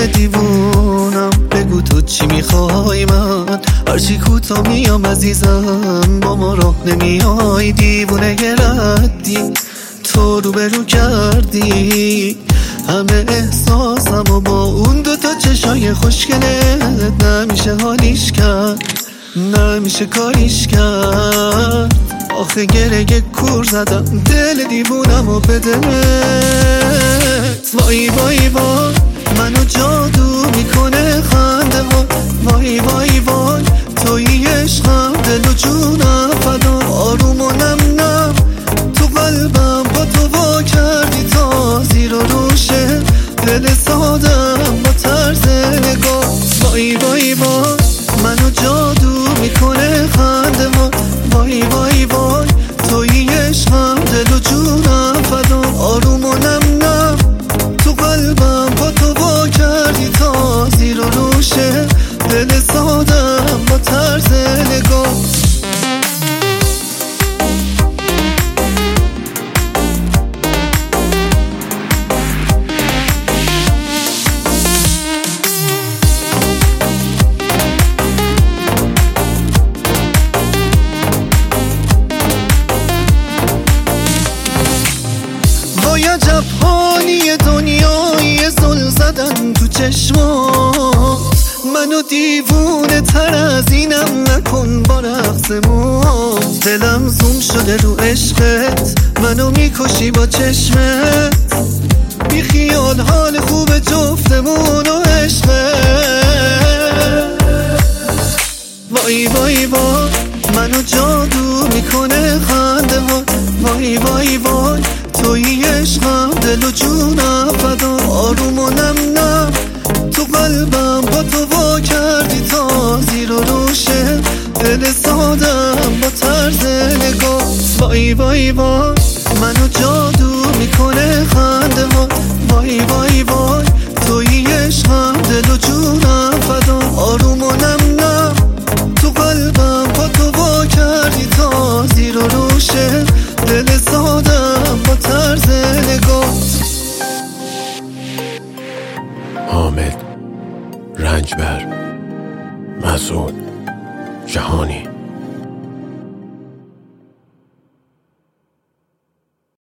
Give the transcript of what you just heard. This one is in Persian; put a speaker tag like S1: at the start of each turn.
S1: دل دیوونم، بگو تو چی میخوای؟ من هرچی کوتا میام عزیزم، با ما راه نمیای. دیوونه ردی تو روبرو کردی همه احساسم و با اون دوتا چشای خوشگلت نمیشه حالیش کرد، نمیشه کاریش کرد. آخه گره کور زدم دل دیوونم و به دلت. وای وای وای منو جادو میکنه خنده ها، وای وای وای توی عشقم دل و جونم فدا. آروم و نم نم تو قلبم با تو وا کردی تا زیر و روشه دل سادم با طرز نگاه. وای وای وای منو جادو میکنه خنده ها، وای وای وای توی عشقم دل و جونم فدا. آروم و نم نم تو قلبم با تو وا کردی تا زیر و روشه دل سادم با طرز نگاه. عجب حالی دنیای زل زدن تو چشمات، منو دیوونه تر از اینم نکن با رقصمون. دلم زوم شده رو عشقت، منو میکشی با چشمت. بی خیال حال خوب جفتمون و عشقت. وای وای وای منو جادو میکنه خنده ها، وای وای وای توی عشقم دل و جونم فدا. آروم و نم نم تو قلبم با تو وا کردی تا زیر و روشه دل سادم با طرز نگاه. وای وای وای منو جادو میکنه خنده ها، وای وای وای توی عشقم دل و جونم فدا. آروم و نم نم تو قلبم با تو وا کردی تا زیر و روشه دل سادم با طرز نگاه.
S2: حامد، رنجبر، مسعود، جهانی.